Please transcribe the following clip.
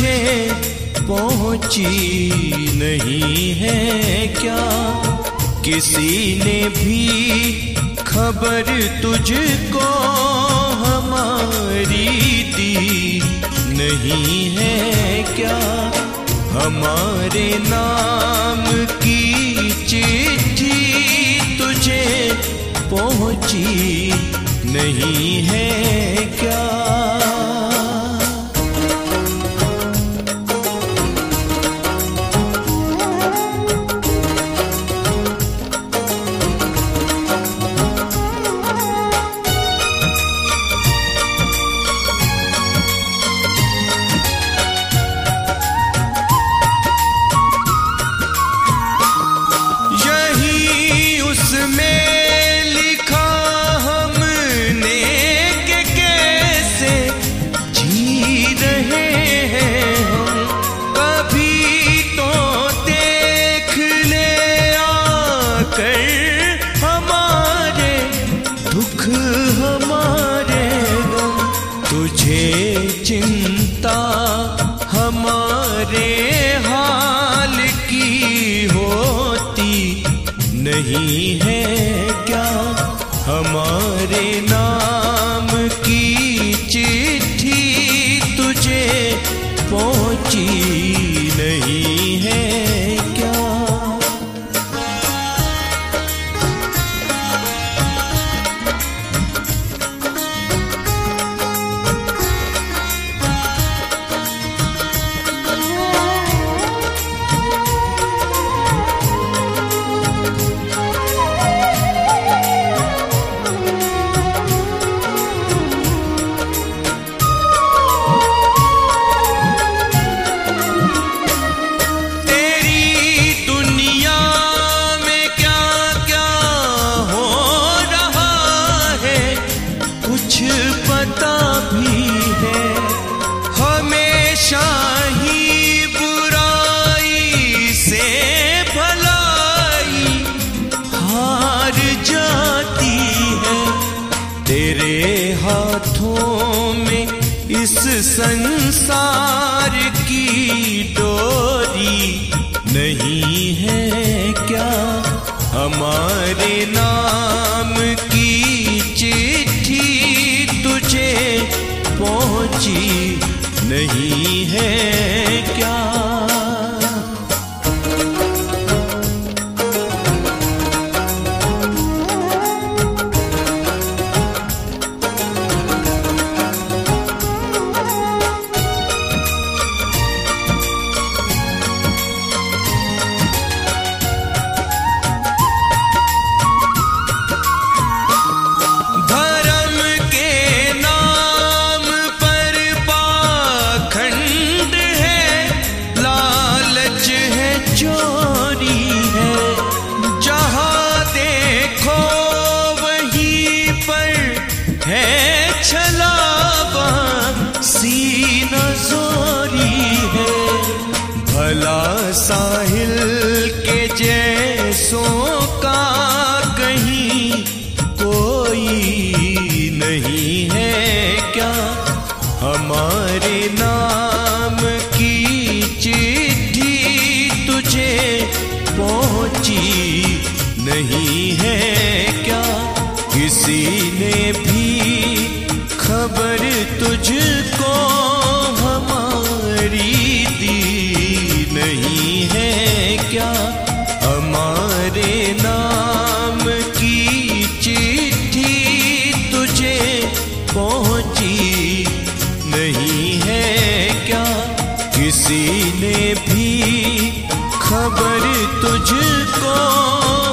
तुझे पहुंची नहीं है क्या? किसी ने भी खबर तुझको हमारी दी नहीं है क्या? हमारे नाम की चिट्ठी तुझे पहुंची नहीं है क्या? चिंता हमारे हाल की होती नहीं है क्या? हमारे नाम की चिट्ठी तुझे पहुंची नहीं है क्या? तेरे हाथों में इस संसार की डोरी नहीं है क्या? हमारे नाम की चिट्ठी तुझे पहुंची नहीं है क्या? भला साहिल के जैसों का कहीं कोई नहीं है क्या? हमारे नाम की चिट्ठी तुझे पहुंची नहीं है क्या? किसी ने भी खबर तुझको हमारी दी नहीं है क्या? हमारे नाम की चिट्ठी तुझे पहुंची नहीं है क्या? किसी ने भी खबर तुझको